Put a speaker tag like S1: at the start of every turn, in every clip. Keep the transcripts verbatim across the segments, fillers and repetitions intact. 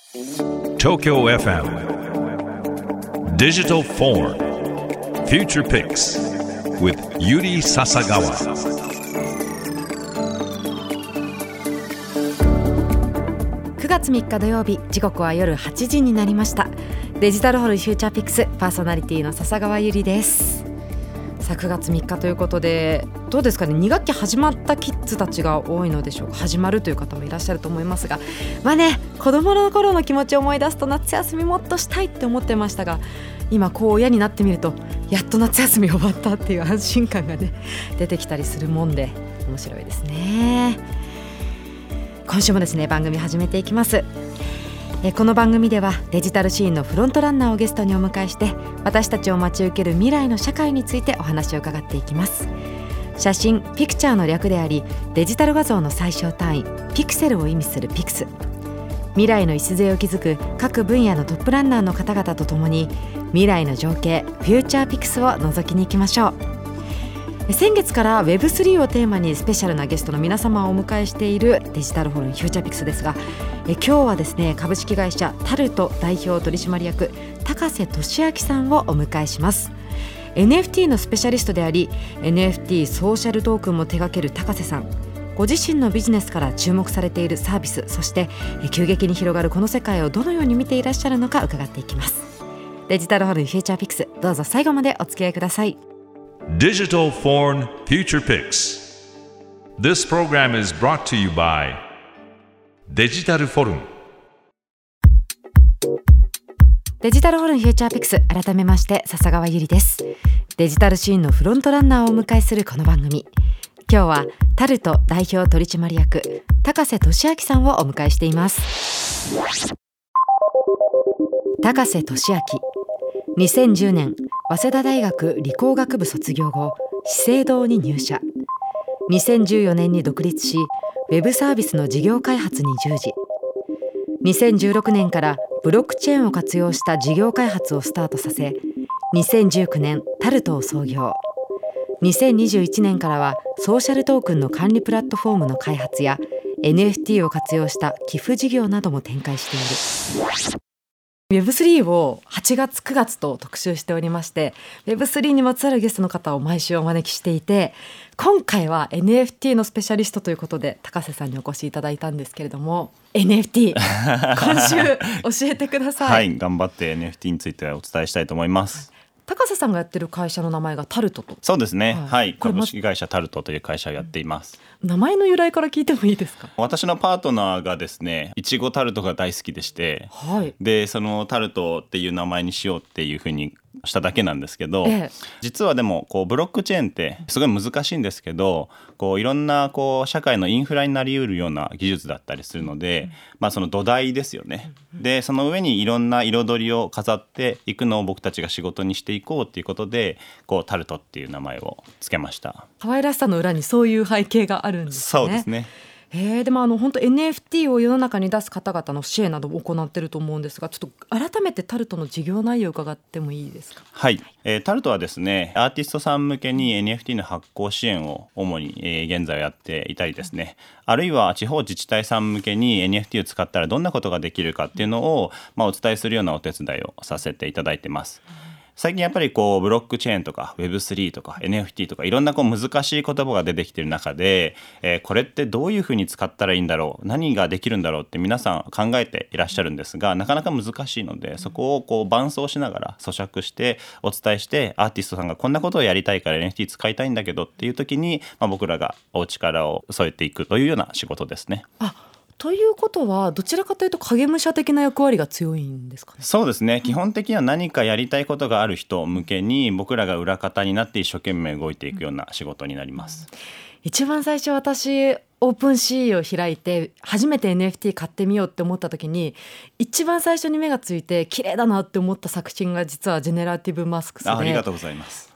S1: Tokyo エフエム Digital Forum Future Picks with Yuri Sasagawa。
S2: くがつみっか土曜日、時刻は夜はちじになりました。デジタルホールフューチャーピックスパーソナリティの笹川ゆりです。さあくがつみっかということで、どうですかね、に学期始まったキッズたちが多いのでしょうか。始まるという方もいらっしゃると思いますが、まあね、子供の頃の気持ちを思い出すと夏休みもっとしたいって思ってましたが、今こう親になってみるとやっと夏休み終わったっていう安心感がね出てきたりするもんで面白いですね。今週もですね、番組始めていきます。えこの番組ではデジタルシーンのフロントランナーをゲストにお迎えして、私たちを待ち受ける未来の社会についてお話を伺っていきます。写真ピクチャーの略であり、デジタル画像の最小単位ピクセルを意味するピクス。未来の礎を築く各分野のトップランナーの方々とともに、未来の情景フューチャーピクスを覗きに行きましょう。先月から ウェブスリー をテーマにスペシャルなゲストの皆様をお迎えしているデジタルホールフューチャーピクスですが、え今日はですね、株式会社タルト代表取締役高瀬俊明さんをお迎えします。 エヌエフティー のスペシャリストであり エヌエフティー ソーシャルトークンも手掛ける高瀬さん、ご自身のビジネスから注目されているサービス、そして急激に広がるこの世界をどのように見ていらっしゃるのか伺っていきます。デジタルホールフューチャーピクス、どうぞ最後までお付き合いください。
S1: Digital Foreign Future Picks. This program is brought to you by Digital Forum。
S2: デジタルホールフューチャーピクス、改めまして笹川ゆりです。デジタルシーンのフロントランナーをお迎えするこの番組、今日はタルト代表取締役高瀬俊明さんをお迎えしています。高瀬俊明、にせんじゅうねん早稲田大学理工学部卒業後、資生堂に入社。にせんじゅうよねんに独立し、ウェブサービスの事業開発に従事。にせんじゅうろくねんからブロックチェーンを活用した事業開発をスタートさせ、にせんじゅうきゅうねんタルトを創業。にせんにじゅういちねんからはソーシャルトークンの管理プラットフォームの開発や エヌエフティー を活用した寄付事業なども展開している。ウェブスリー をはちがつくがつと特集しておりまして、 ウェブスリー にまつわるゲストの方を毎週お招きしていて、今回は エヌエフティー のスペシャリストということで高瀬さんにお越しいただいたんですけれども、 エヌエフティー 今週教えてください。
S3: はい、頑張って エヌエフティー についてお伝えしたいと思います。
S2: 高瀬さんがやってる会社の名前がタルトと。
S3: そうですね、
S2: はい
S3: はい、
S2: これま
S3: 株式会社タルトという会社をやっています。
S2: 名前の由来から聞いてもいいですか？
S3: 私のパートナーがですね、いちごタルトが大好きでして、
S2: はい、
S3: でそのタルトっていう名前にしようっていうふうにしただけなんですけど、
S2: ええ、
S3: 実はでもこうブロックチェーンってすごい難しいんですけど、こういろんなこう社会のインフラになりうるような技術だったりするので、うん、まあ、その土台ですよね、うん、でその上にいろんな彩りを飾っていくのを僕たちが仕事にしていこうっていうことで、こうタルトっていう名前をつけました。
S2: 可愛らしさの裏にそういう背景があるんですね。
S3: そうですね。
S2: えー、でもあの本当 エヌエフティー を世の中に出す方々の支援などを行っていると思うんですが、ちょっと改めてタルトの事業内容を伺ってもいいですか？
S3: はい、えー、タルトはですね、アーティストさん向けに エヌエフティー の発行支援を主に、えー、現在やっていたりですね、あるいは地方自治体さん向けに エヌエフティー を使ったらどんなことができるかっていうのを、まあ、お伝えするようなお手伝いをさせていただいてます。最近やっぱりこうブロックチェーンとか ウェブスリー とか エヌエフティー とかいろんなこう難しい言葉が出てきている中で、えー、これってどういうふうに使ったらいいんだろう、何ができるんだろうって皆さん考えていらっしゃるんですが、なかなか難しいので、そこをこう伴走しながら咀嚼してお伝えして、アーティストさんがこんなことをやりたいから エヌエフティー 使いたいんだけどっていう時に、まあ、僕らがお力を添えていくというような仕事ですね。
S2: あ、ということはどちらかというと影武者的な役割が強いんですかね？
S3: そうですね、基本的には何かやりたいことがある人向けに僕らが裏方になって一生懸命動いていくような仕事になります。
S2: うん、一番最初私オープンシーを開いて初めて エヌエフティー 買ってみようって思った時に、一番最初に目がついて綺麗だなって思った作品が実はジェネラティブマスクスで。
S3: あ, ありがとうございます。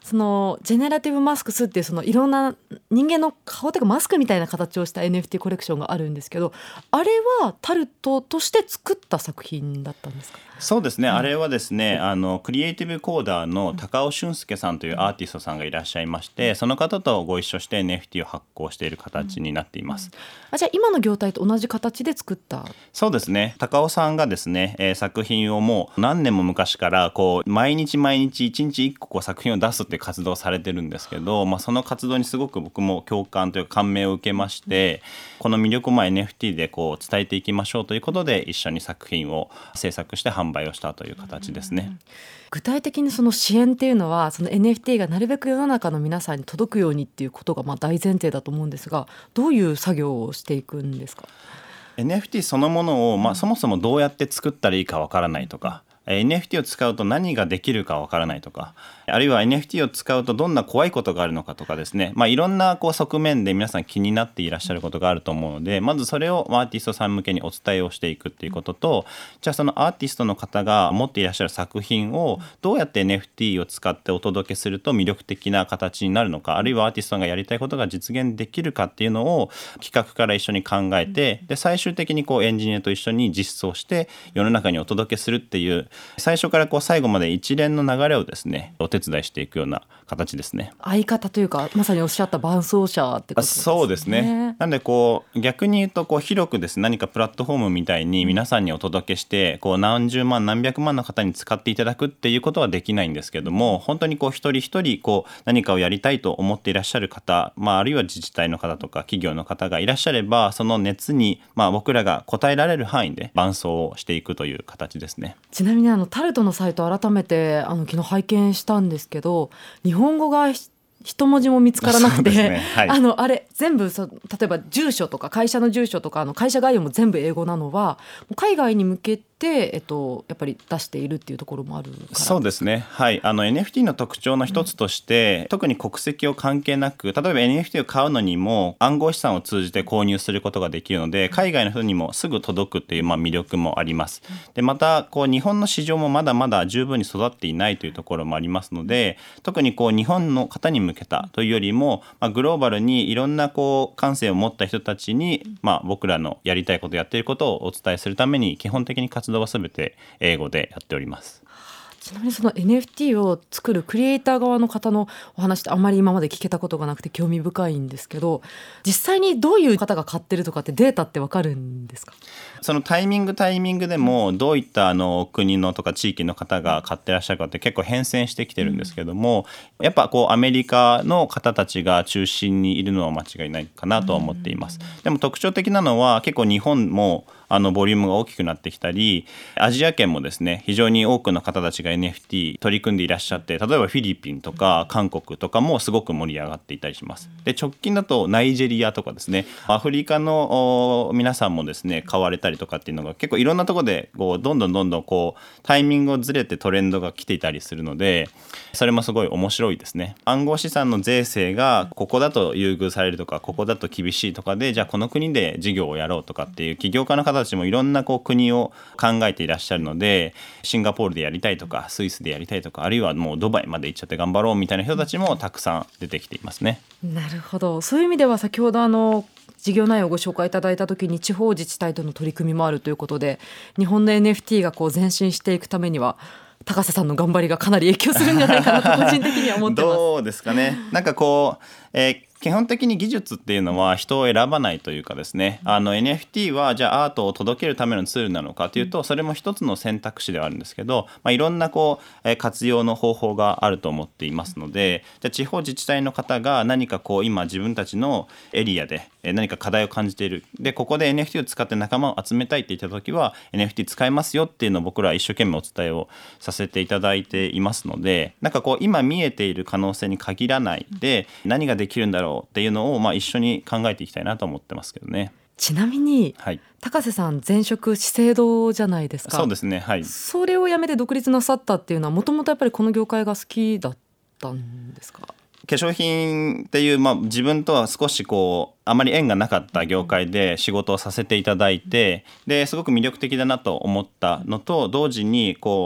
S2: そのジェネラティブマスクスっていうそのいろんな人間の顔というかマスクみたいな形をした エヌエフティー コレクションがあるんですけど、あれはタルトとして作った作品だったんですか？
S3: そうですね、うん、あれはですね、あのクリエイティブコーダーの高尾俊介さんというアーティストさんがいらっしゃいまして、その方とご一緒して エヌエフティー を発行している形になっています、
S2: うん、あじゃあ今の業態と同じ形で作った？
S3: そうですね、高尾さんがですね、えー、作品をもう何年も昔からこう毎日毎日一日一個こう作品を出すっていう活動をされてるんですけど、まあ、その活動にすごく僕も共感というか感銘を受けまして、この魅力をまあ エヌエフティー でこう伝えていきましょうということで一緒に作品を制作して販売をしたという形ですね。
S2: 具体的にその支援っていうのはその エヌエフティー がなるべく世の中の皆さんに届くようにっていうことがまあ大前提だと思うんですが、どういう作業をしていくんですか？
S3: エヌエフティー そのものを、まあ、そもそもどうやって作ったらいいかわからないとか、エヌエフティー を使うと何ができるかわからないとか、あるいは エヌエフティー を使うとどんな怖いことがあるのかとかですね、まあ、いろんなこう側面で皆さん気になっていらっしゃることがあると思うので、まずそれをアーティストさん向けにお伝えをしていくっていうことと、じゃあそのアーティストの方が持っていらっしゃる作品をどうやって エヌエフティー を使ってお届けすると魅力的な形になるのか、あるいはアーティストがやりたいことが実現できるかっていうのを企画から一緒に考えて、で最終的にこうエンジニアと一緒に実装して世の中にお届けするっていう、最初からこう最後まで一連の流れをですねお手伝いしていくような形ですね。
S2: 相方というかまさにおっしゃった伴走者ってことですね。
S3: そうですね。なんでこう逆に言うとこう広くですね、何かプラットフォームみたいに皆さんにお届けしてこう何十万何百万の方に使っていただくっていうことはできないんですけども、本当にこう一人一人こう何かをやりたいと思っていらっしゃる方、まあ、あるいは自治体の方とか企業の方がいらっしゃれば、その熱にまあ僕らが応えられる範囲で伴走をしていくという形ですね。
S2: ちなみにあのタルトのサイト改めてあの昨日拝見したんですけど、日本語が一文字も見つからなくて、ねはい、あのあれ全部そ例えば住所とか会社の住所とかあの会社概要も全部英語なのは海外に向けて、えっと、やっぱり出しているっていうところもあるから。
S3: そうですね、はい、あの エヌエフティー の特徴の一つとして、うん、特に国籍を関係なく、例えば エヌエフティー を買うのにも暗号資産を通じて購入することができるので、海外の人にもすぐ届くっていう、まあ、魅力もあります。でまたこう日本の市場もまだまだ十分に育っていないというところもありますので、特にこう日本の方に向けたというよりも、まあ、グローバルにいろんなこう感性を持った人たちに、まあ、僕らのやりたいことやっていることをお伝えするために基本的に活動は全て英語でやっております。
S2: ちなみにその エヌエフティー を作るクリエイター側の方のお話ってあんまり今まで聞けたことがなくて興味深いんですけど、実際にどういう方が買ってるとかってデータってわかるんですか？
S3: そのタイミングタイミングでもどういったあの国のとか地域の方が買ってらっしゃるかって結構変遷してきてるんですけども、やっぱこうアメリカの方たちが中心にいるのは間違いないかなとは思っています。でも特徴的なのは結構日本もあのボリュームが大きくなってきたり、アジア圏もですね非常に多くの方たちが エヌエフティー 取り組んでいらっしゃって、例えばフィリピンとか韓国とかもすごく盛り上がっていたりします。で直近だとナイジェリアとかですね、アフリカの皆さんもですね買われたりとかっていうのが結構いろんなところでこうどんどんどんどんこうタイミングをずれてトレンドが来ていたりするので、それもすごい面白いですね。暗号資産の税制がここだと優遇されるとかここだと厳しいとかで、じゃあこの国で事業をやろうとかっていう起業家の方たちもいろんなこう国を考えていらっしゃるので、シンガポールでやりたいとかスイスでやりたいとか、あるいはもうドバイまで行っちゃって頑張ろうみたいな人たちもたくさん出てきていますね。
S2: なるほど。そういう意味では先ほどあの事業内容をご紹介いただいた時に地方自治体との取り組みもあるということで、日本の エヌエフティー がこう前進していくためには高瀬さんの頑張りがかなり影響するんじゃないかなと個人的には思ってます。
S3: どうですかね。なんかこう、えー基本的に技術っていうのは人を選ばないというかですね、あの エヌエフティー はじゃあアートを届けるためのツールなのかというと、それも一つの選択肢ではあるんですけど、まあ、いろんなこう活用の方法があると思っていますので、じゃあ地方自治体の方が何かこう今自分たちのエリアで何か課題を感じている、でここで エヌエフティー を使って仲間を集めたいって言った時は エヌエフティー 使えますよっていうのを僕らは一生懸命お伝えをさせていただいていますので、なんかこう今見えている可能性に限らないで何ができるんだろうっていうのをまあ一緒に考えていきたいなと思ってますけどね。
S2: ちなみに、
S3: はい、
S2: 高瀬さん前職資生堂じゃないですか。
S3: そうですね、はい、
S2: それを辞めて独立なさったっていうのはもともとやっぱりこの業界が好きだったんですか？
S3: 化粧品っていう、まあ、自分とは少しこうあまり縁がなかった業界で仕事をさせていただいて、ですごく魅力的だなと思ったのと同時にこう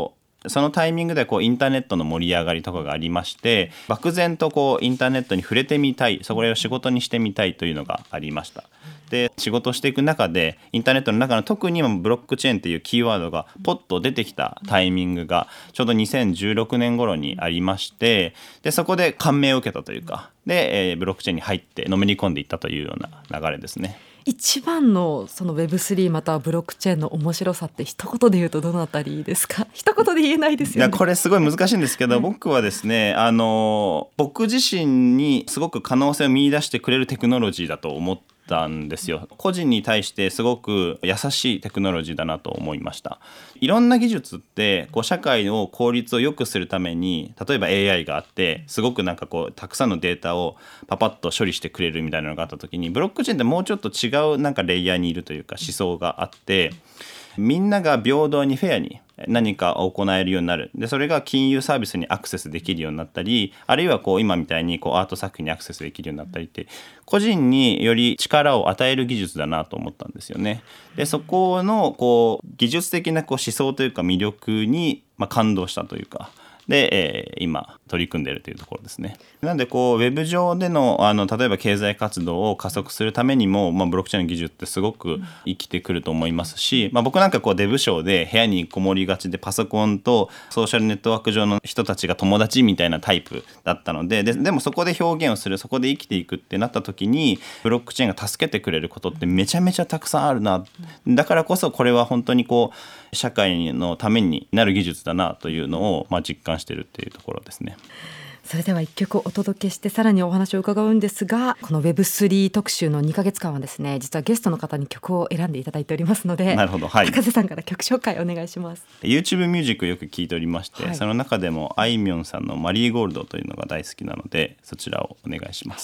S3: そのタイミングでこうインターネットの盛り上がりとかがありまして、漠然とこうインターネットに触れてみたい、それを仕事にしてみたいというのがありました。で仕事をしていく中でインターネットの中の特にブロックチェーンっていうキーワードがポッと出てきたタイミングがちょうどにせんじゅうろくねん頃にありまして、でそこで感銘を受けたというかで、えー、ブロックチェーンに入ってのめり込んでいったというような流れですね。
S2: 一番のその ウェブスリー またはブロックチェーンの面白さって一言で言うとどのあたりですか？一言で言えないですよね。
S3: いやこれすごい難しいんですけど、僕はですねあの僕自身にすごく可能性を見出してくれるテクノロジーだと思ったんですよ。個人に対してすごく優しいテクノロジーだなと思いました。いろんな技術ってこう社会の効率を良くするために、例えば エーアイ があってすごくなんかこうたくさんのデータをパパッと処理してくれるみたいなのがあった時に、ブロックチェーンってもうちょっと違うなんかレイヤーにいるというか思想があって、みんなが平等にフェアに何かを行えるようになる。でそれが金融サービスにアクセスできるようになったり、あるいはこう今みたいにこうアート作品にアクセスできるようになったりって、個人により力を与える技術だなと思ったんですよね。でそこのこう技術的なこう思想というか魅力にまあ感動したというかで、えー、今取り組んでいるというところですね。なのでこうウェブ上で の, あの例えば経済活動を加速するためにも、まあ、ブロックチェーンの技術ってすごく生きてくると思いますし、まあ、僕なんかこうデブ症で部屋にこもりがちでパソコンとソーシャルネットワーク上の人たちが友達みたいなタイプだったの で, で, でもそこで表現をする、そこで生きていくってなった時にブロックチェーンが助けてくれることってめちゃめちゃたくさんあるな。だからこそこれは本当にこう社会のためになる技術だなというのをまあ実感しているっていうところですね。
S2: それではいっきょくお届けしてさらにお話を伺うんですが、この ウェブスリー 特集のにかげつかんはですね、実はゲストの方に曲を選んでいただいておりますので、
S3: なるほど、はい、
S2: 高瀬さんから曲紹介お願いします。
S3: YouTube ミュージックよく聴いておりまして、
S2: はい、
S3: その中でもあいみょんさんのマリーゴールドというのが大好きなので、そちらをお願いします。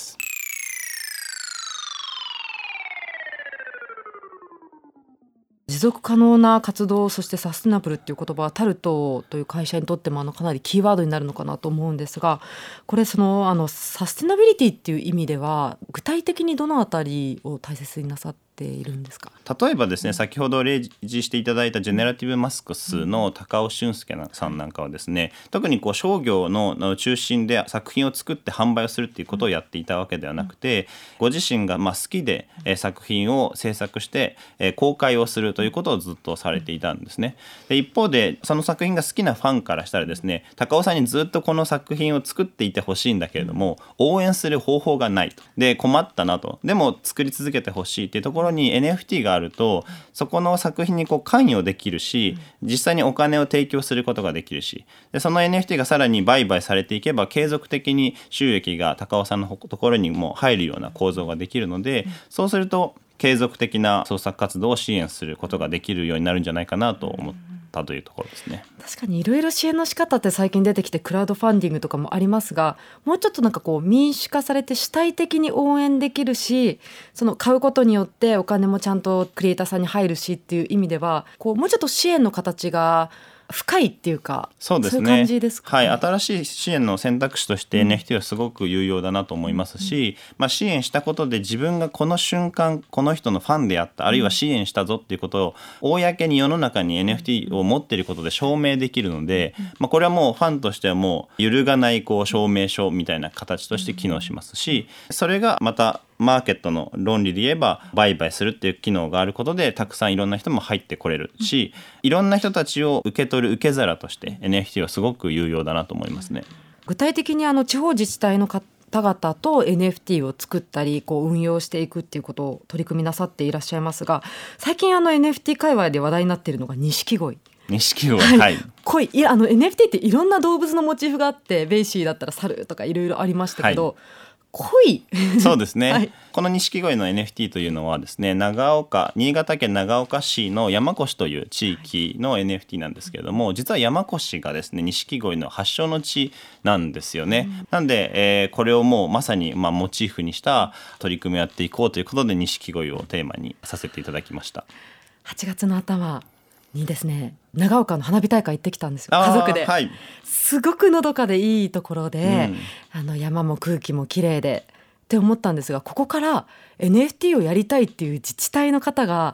S2: 持続可能な活動、そしてサステナブルっていう言葉はタルトという会社にとってもあのかなりキーワードになるのかなと思うんですが、これそのあのサステナビリティっていう意味では具体的にどのあたりを大切になさっているんですか？
S3: 例えばですね、先ほど例示していただいたジェネラティブマスクスの高尾俊介さんなんかはですね、特にこう商業の中心で作品を作って販売をするっていうことをやっていたわけではなくて、ご自身がまあ好きで作品を制作して公開をするということをずっとされていたんですね。で一方でその作品が好きなファンからしたらですね、高尾さんにずっとこの作品を作っていてほしいんだけれども応援する方法がないと、で困ったなと、でも作り続けてほしいっていうところに エヌエフティー があると、そこの作品にこう関与できるし、実際にお金を提供することができるし、でその エヌエフティー がさらに売買されていけば継続的に収益が高尾さんのところにも入るような構造ができるので、そうすると継続的な創作活動を支援することができるようになるんじゃないかなと思ったというところですね。
S2: 確かにいろいろ支援の仕方って最近出てきてクラウドファンディングとかもありますが、もうちょっとなんかこう民主化されて主体的に応援できるし、その買うことによってお金もちゃんとクリエイターさんに入るしっていう意味では、こうもうちょっと支援の形が深いっていうか、
S3: そうですね、
S2: そういう感じですかね。
S3: はい、新しい支援の選択肢として エヌエフティー はすごく有用だなと思いますし、うんまあ、支援したことで自分がこの瞬間この人のファンであった、あるいは支援したぞっていうことを公に世の中に エヌエフティー を持っていることで証明できるので、まあ、これはもうファンとしてはもう揺るがないこう証明書みたいな形として機能しますし、それがまたマーケットの論理で言えば売買するっていう機能があることで、たくさんいろんな人も入ってこれるし、いろんな人たちを受け取る受け皿として エヌエフティー はすごく有用だなと思いますね。
S2: 具体的にあの地方自治体の方々と エヌエフティー を作ったりこう運用していくっていうことを取り組みなさっていらっしゃいますが、最近あの エヌエフティー 界隈で話題になっているのが錦鯉。
S3: 錦鯉、はい、はい、
S2: 鯉、いやあの エヌエフティー っていろんな動物のモチーフがあって、ベイシーだったら猿とかいろいろありましたけど、はい鯉
S3: そうですね、
S2: はい、
S3: この錦鯉の エヌエフティー というのはですね、長岡新潟県長岡市の山古志という地域の エヌエフティー なんですけれども、実は山古志がですね錦鯉の発祥の地なんですよね、うん、なんで、えー、これをもうまさに、まあ、モチーフにした取り組みをやっていこうということで錦鯉をテーマにさせていただきました。
S2: はちがつの頭にですね、長岡の花火大会行ってきたんですよ、家族で、はい、すごくのどかでいいところで、うん、あの山も空気も綺麗でって思ったんですが、ここから エヌエフティー をやりたいっていう自治体の方が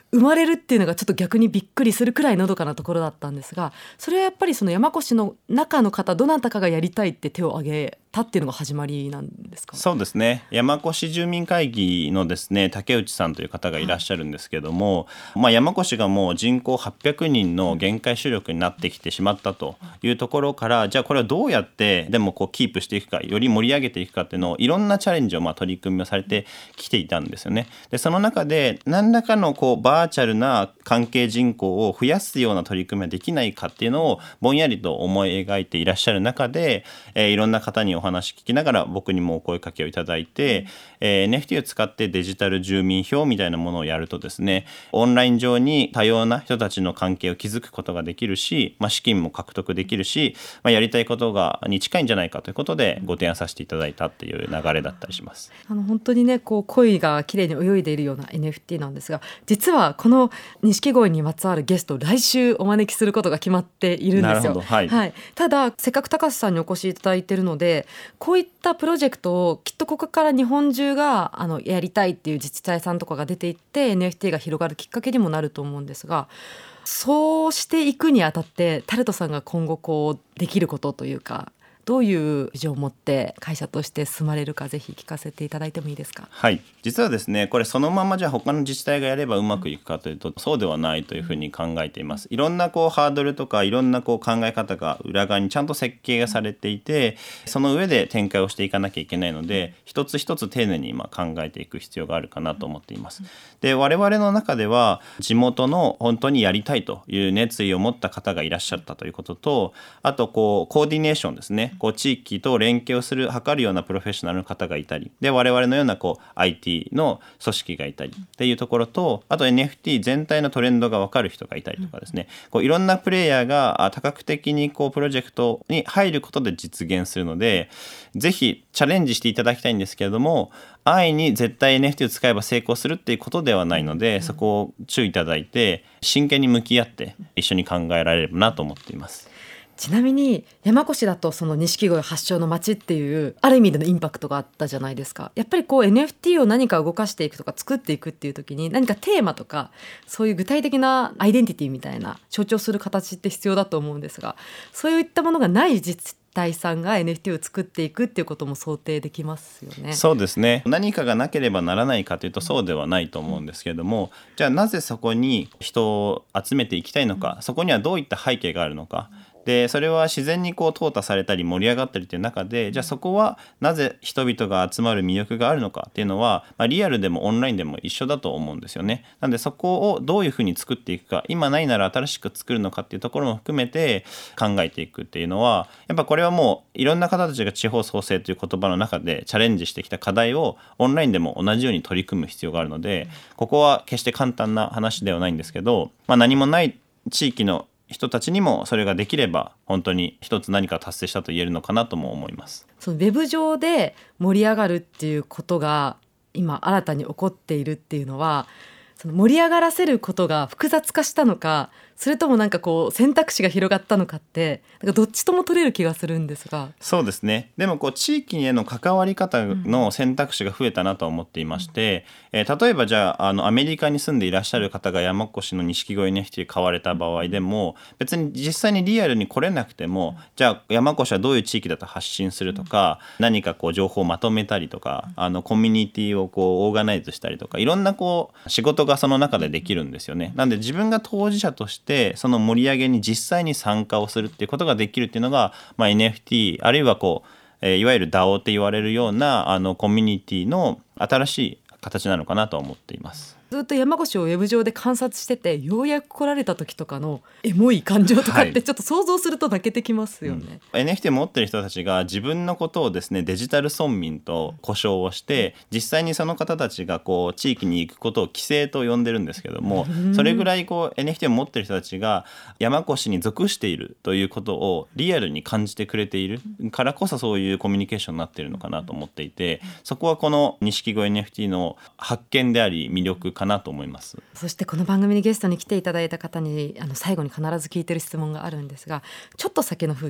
S2: 生まれるっていうのがちょっと逆にびっくりするくらいのどかなところだったんですが、それはやっぱりその山古志の中の方どなたかがやりたいって手を挙げたっていうのが始まりなんですか？
S3: そうですね、山古志住民会議のですね竹内さんという方がいらっしゃるんですけども、はい、まあ、山古志がもう人口はっぴゃくにんの限界集落になってきてしまったというところから、じゃあこれをどうやってでもこうキープしていくか、より盛り上げていくかっていうのをいろんなチャレンジをまあ取り組みをされてきていたんですよね。でその中で何らかのこうバーチャルな関係人口を増やすような取り組みはできないかっていうのをぼんやりと思い描いていらっしゃる中で、えー、いろんな方にお話聞きながら僕にもお声かけをいただいて、えー、エヌエフティー を使ってデジタル住民票みたいなものをやるとですね、オンライン上に多様な人たちの関係を築くことができるし、まあ、資金も獲得できるし、まあ、やりたいことがに近いんじゃないかということでご提案させていただいたっていう流れだったりします。
S2: あの本当にねこう鯉がきれいに泳いでいるような エヌエフティー なんですが、実はこの錦鯉にまつわるゲストを来週お招きすることが決まっているんですよ。
S3: なるほど、はい
S2: はい、ただせっかく高橋さんにお越しいただいているので、こういったプロジェクトをきっとここから日本中があのやりたいっていう自治体さんとかが出ていって エヌエフティー が広がるきっかけにもなると思うんですが、そうしていくにあたってタルトさんが今後こうできることというか、どういうビジョンを持って会社として進まれるか、ぜひ聞かせていただいてもいいですか？
S3: はい、実はですねこれそのままじゃあ他の自治体がやればうまくいくかというと、そうではないというふうに考えています。いろんなこうハードルとかいろんなこう考え方が裏側にちゃんと設計がされていて、その上で展開をしていかなきゃいけないので、一つ一つ丁寧に今考えていく必要があるかなと思っています。で我々の中では地元の本当にやりたいという熱意を持った方がいらっしゃったということと、あとこうコーディネーションですね、こう地域と連携をする図るようなプロフェッショナルの方がいたり、で我々のようなこう アイティー の組織がいたりっていうところと、あと エヌエフティー 全体のトレンドが分かる人がいたりとかですね、こういろんなプレイヤーが多角的にこうプロジェクトに入ることで実現するので、ぜひチャレンジしていただきたいんですけれども、安易に絶対 エヌエフティー を使えば成功するっていうことではないので、そこを注意いただいて真剣に向き合って一緒に考えられればなと思っています。
S2: ちなみに山古志だとその錦鯉発祥の街っていうある意味でのインパクトがあったじゃないですか。やっぱりこう エヌエフティー を何か動かしていくとか作っていくっていう時に何かテーマとかそういう具体的なアイデンティティみたいな象徴する形って必要だと思うんですが、そういったものがない自治体さんが エヌエフティー を作っていくっていうことも想定できますよね。
S3: そうですね、何かがなければならないかというとそうではないと思うんですけれども、じゃあなぜそこに人を集めていきたいのか、そこにはどういった背景があるのか、でそれは自然にこう淘汰されたり盛り上がったりという中で、じゃあそこはなぜ人々が集まる魅力があるのかっていうのは、まあ、リアルでもオンラインでも一緒だと思うんですよね。なのでそこをどういうふうに作っていくか、今ないなら新しく作るのかっていうところも含めて考えていくっていうのは、やっぱこれはもういろんな方たちが地方創生という言葉の中でチャレンジしてきた課題をオンラインでも同じように取り組む必要があるので、ここは決して簡単な話ではないんですけど、まあ、何もない地域の人たちにもそれができれば本当に一つ何か達成したと言えるのかなとも思います。
S2: そのウェブ上で盛り上がるっていうことが今新たに起こっているっていうのは、その盛り上がらせることが複雑化したのか、それともなんかこう選択肢が広がったのかって、なんかどっちとも取れる気がするんですが。
S3: そうですね、でもこう地域への関わり方の選択肢が増えたなと思っていまして、うんえー、例えばじゃあ、あのアメリカに住んでいらっしゃる方が山越の錦鯉 エヌエフティー 買われた場合でも、別に実際にリアルに来れなくても、じゃあ山越はどういう地域だと発信するとか、何かこう情報をまとめたりとか、あのコミュニティをこうオーガナイズしたりとか、いろんなこう仕事がその中でできるんですよね。なんで自分が当事者としてでその盛り上げに実際に参加をするっていうことができるっていうのが、まあ、エヌエフティー あるいはこう、えー、いわゆる ダオ って言われるようなあのコミュニティの新しい形なのかなと思っています。
S2: ずっと山越をウェブ上で観察してて、ようやく来られた時とかのエモい感情とかってちょっと想像すると泣けてきますよね、はい
S3: うん、エヌエフティー 持ってる人たちが自分のことをですねデジタル村民と呼称をして、実際にその方たちがこう地域に行くことを規制と呼んでるんですけども、それぐらいこう エヌエフティー を持ってる人たちが山越に属しているということをリアルに感じてくれているからこそ、そういうコミュニケーションになっているのかなと思っていて、そこはこの錦鯉 エヌエフティー の発見であり魅力かなと思います。
S2: そしてこの番組にゲストに来ていただいた方にあの最後に必ず聞いてる質問があるんですが、ちょっと先の風景、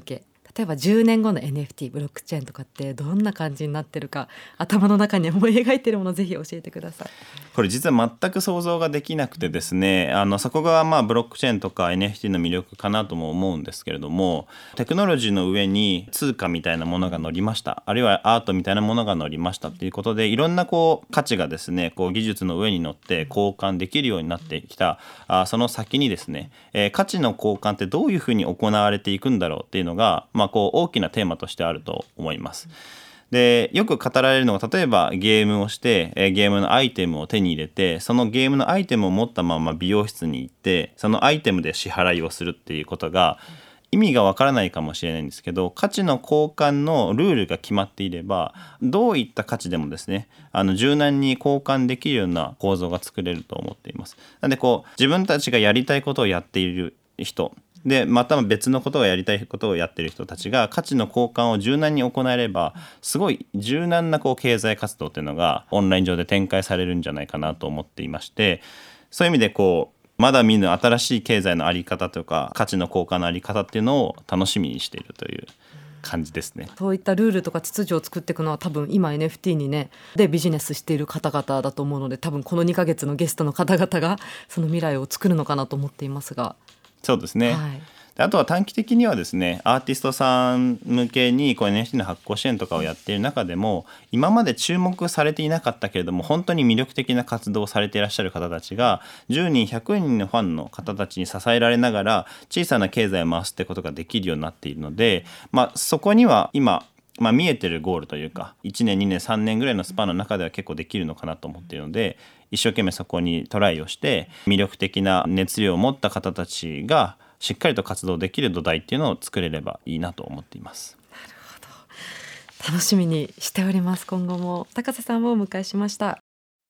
S2: 例えばじゅうねんごの エヌエフティー ブロックチェーンとかってどんな感じになってるか、頭の中に思い描いてるものをぜひ教えてください。
S3: これ実は全く想像ができなくてですね、あのそこがまあブロックチェーンとか エヌエフティー の魅力かなとも思うんですけれども、テクノロジーの上に通貨みたいなものが乗りました、あるいはアートみたいなものが乗りましたということで、いろんなこう価値がですねこう技術の上に乗って交換できるようになってきた。あその先にですね、えー、価値の交換ってどういうふうに行われていくんだろうっていうのが、まあ、こう大きなテーマとしてあると思います。でよく語られるのが、例えばゲームをして、えー、ゲームのアイテムを手に入れて、そのゲームのアイテムを持ったまま美容室に行って、そのアイテムで支払いをするっていうことが意味がわからないかもしれないんですけど、価値の交換のルールが決まっていれば、どういった価値でもですねあの柔軟に交換できるような構造が作れると思っています。なのでこう自分たちがやりたいことをやっている人で、また別のことをやりたいことをやっている人たちが価値の交換を柔軟に行えれば、すごい柔軟なこう経済活動っていうのがオンライン上で展開されるんじゃないかなと思っていまして、そういう意味でこうまだ見ぬ新しい経済の在り方とか価値の交換の在り方っていうのを楽しみにしているという感じですね。
S2: そういったルールとか秩序を作っていくのは、多分今 エヌエフティー にねでビジネスしている方々だと思うので、多分このにかげつのゲストの方々がその未来を作るのかなと思っていますが。
S3: そうですね、
S2: はい、
S3: あとは短期的にはですね、アーティストさん向けにこう エヌエフティー の発行支援とかをやっている中でも、今まで注目されていなかったけれども本当に魅力的な活動をされていらっしゃる方たちが、じゅうにんひゃくにんのファンの方たちに支えられながら小さな経済を回すってことができるようになっているので、まあ、そこには今まあ、見えてるゴールというか、いちねんにねんさんねんぐらいのスパンの中では結構できるのかなと思っているので、一生懸命そこにトライをして魅力的な熱量を持った方たちがしっかりと活動できる土台っていうのを作れればいいなと思っています。
S2: なるほど、楽しみにしております。今後も高瀬さんをお迎えしました。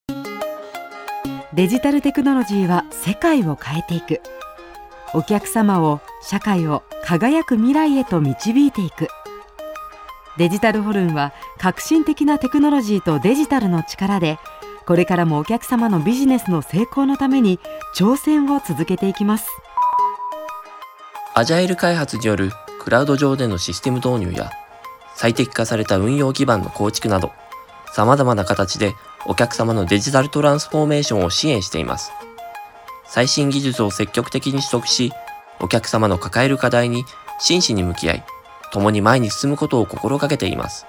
S2: デジタルテクノロジーは世界を変えていく。お客様を、社会を輝く未来へと導いていく。デジタルホルンは革新的なテクノロジーとデジタルの力で、これからもお客様のビジネスの成功のために挑戦を続けていきます。
S4: アジャイル開発によるクラウド上でのシステム導入や最適化された運用基盤の構築など、様々な形でお客様のデジタルトランスフォーメーションを支援しています。最新技術を積極的に取得し、お客様の抱える課題に真摯に向き合い、共に前に進むことを心がけています。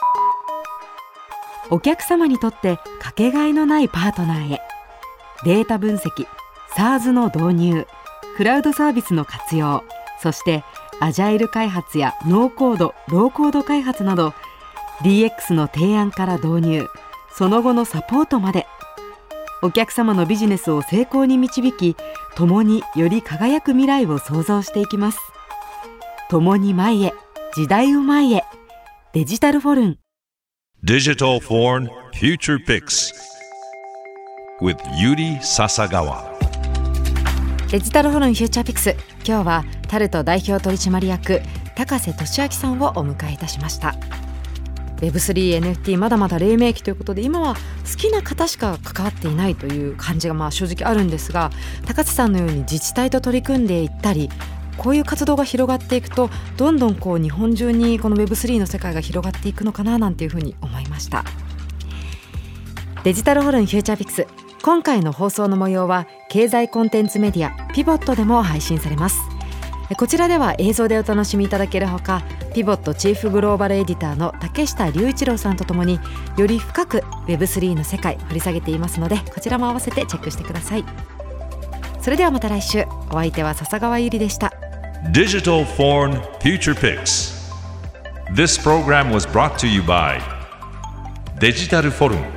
S2: お客様にとってかけがえのないパートナーへ。データ分析、SaaS の導入、クラウドサービスの活用、そしてアジャイル開発やノーコード、ローコード開発など ディーエックス の提案から導入、その後のサポートまで、お客様のビジネスを成功に導き、共により輝く未来を創造していきます。共に前へ、時代を前へ。デジタルフォルン
S1: Digital Foreign Future Picks with Yuri Sasagawa。
S2: デジタルフォルンフューチャーピックス、今日はタルト代表取締役高瀬俊明さんをお迎えいたしました。 ウェブスリー、エヌエフティー まだまだ黎明期ということで、今は好きな方しか関わっていないという感じがまあ正直あるんですが、高瀬さんのように自治体と取り組んでいったり、こういう活動が広がっていくと、どんどんこう日本中にこの ウェブスリー の世界が広がっていくのかななんていうふうに思いました。デジタルホルンフューチャーピックス、今回の放送の模様は経済コンテンツメディアピボットでも配信されます。こちらでは映像でお楽しみいただけるほか、ピボットチーフグローバルエディターの竹下隆一郎さんとともにより深く ウェブスリー の世界掘り下げていますので、こちらも合わせてチェックしてください。それではまた来週。お相手は笹川ゆりでした。
S1: Digital Foreign Future Picks. This program was brought to you by Digital Forum.